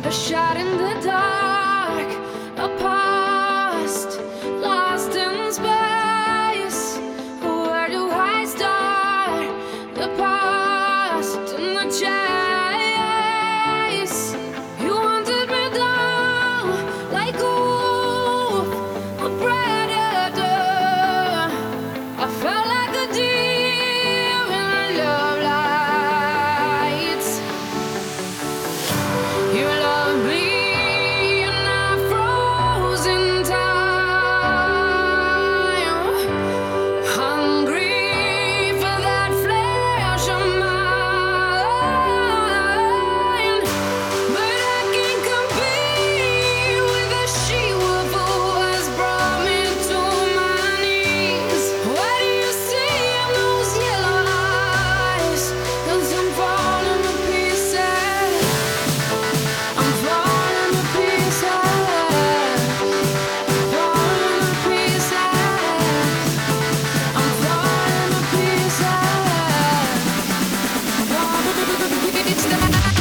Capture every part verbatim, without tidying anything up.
a shot in the dark, a past lost in space. Where do I start? The past and the chase. You wanted me down like a wolf, a predator. I felt like a deer in love lights. You love me and I froze in time, hungry for that flesh of mine. But I can't compete with the she-wolf who has brought me to my knees. What do you see in those yellow eyes? 'Cause I'm falling to pieces. I'm falling to pieces. Falling to pieces. I'm falling to pieces. Falling to pieces.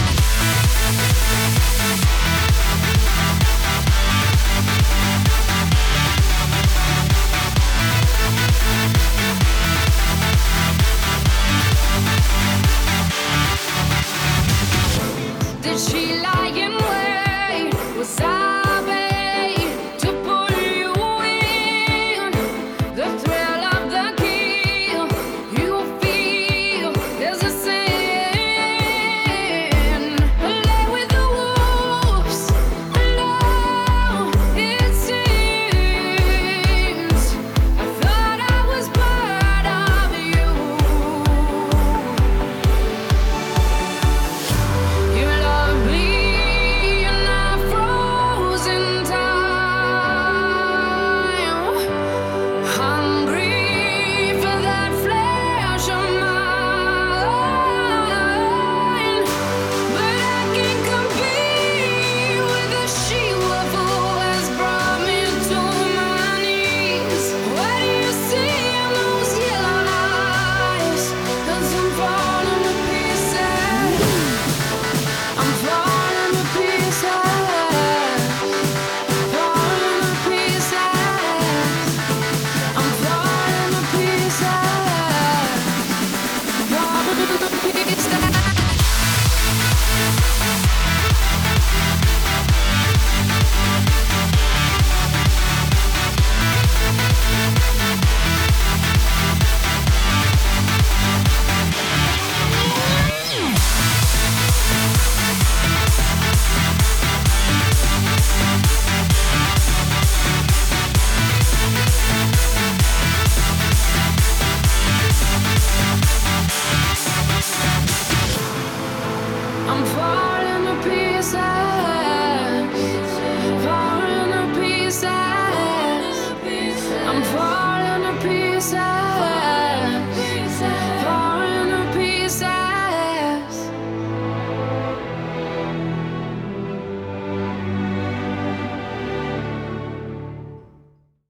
Did she lie in wait? Was I bait to pull you in? The thrill of the kill, you feel there's a sin. Lay with the wolves, alone it seems. I thought I was part of you. You love me and I froze in time, hungry for that flesh of mine. But I can't compete with the she-wolf who has brought me to my knees. What do you see in those yellow eyes? 'Cause I'm falling to pieces. I'm falling to pieces. Falling to pieces. I'm falling to pieces. Falling to pieces. I'm falling to pieces.